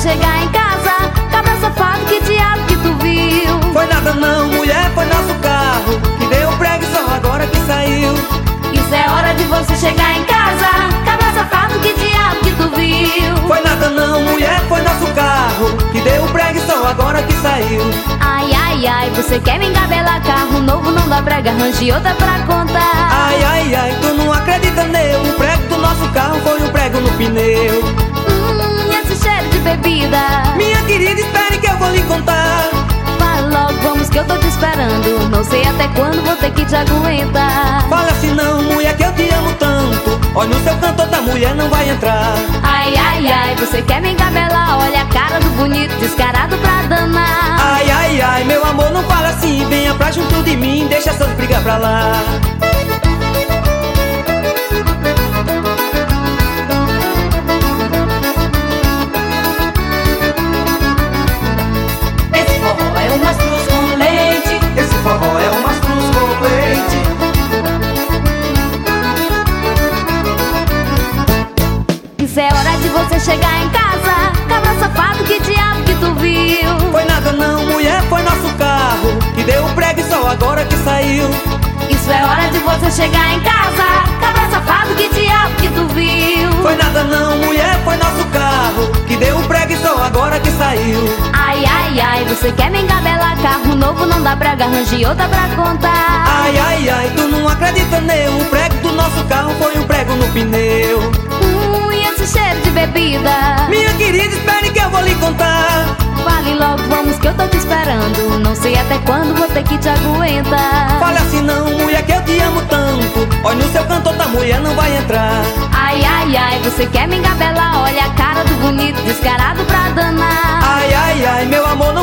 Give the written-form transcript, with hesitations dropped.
chegar em casa. Cabra safado, que diabo que tu viu? Foi nada não, mulher, foi nosso carro que deu prego só agora que saiu. Isso é hora de você chegar em casa. Cabra safado, que diabo que tu viu? Foi nada não, mulher, foi nosso carro que deu prego só agora que saiu. Ai, ai, ai, você quer me engabelar? Carro novo não dá prega, arranje outra pra contar. Ai, ai, ai, tu não acredita neu. O prego do nosso carro foi um prego no pneu. Esse cheiro de bebida. Minha querida, espere que eu vou lhe contar. Vai logo, vamos que eu tô te esperando. Não sei até quando vou ter que te aguentar. Fala assim não, mulher, que eu te amo tanto. Olha no seu canto, outra mulher não vai entrar. Ai, ai, ai, você quer me engabelar? Olha a cara do bonito, descarado pra danar. Ai, ai, ai, meu amor, não fala assim. Venha pra junto de mim, deixa essas brigas pra lá. Esse forró é um mastruz com leite. Esse forró é um mastruz com leite. Isso é hora de você chegar em casa. Cabra safado, que diabo que tu viu? Foi nada não, mulher, foi nosso carro que deu prego e só agora que saiu. Isso é hora de você chegar em casa. Cabra safado, que diabo que tu viu? Foi nada não, mulher, foi nosso carro que deu prego e só agora que saiu. Ai, ai, ai, você quer me engabelar? Carro novo não dá prega, arranje outra pra contar. Ai, ai, ai, tu não acredita neu. O prego do nosso carro foi um prego no pneu. E esse cheiro de bebida. Minha querida, espere que eu vou lhe contar. Fale logo, vamos que eu tô te esperando. Não sei até quando vou ter que te aguentar. Fala assim não, mulher, que eu te amo tanto. Olha no seu canto, outra mulher não vai entrar. Ai, ai, ai, você quer me engabelar? Olha a cara do bonito, descarado pra danar. Ai, ai, ai, meu amor,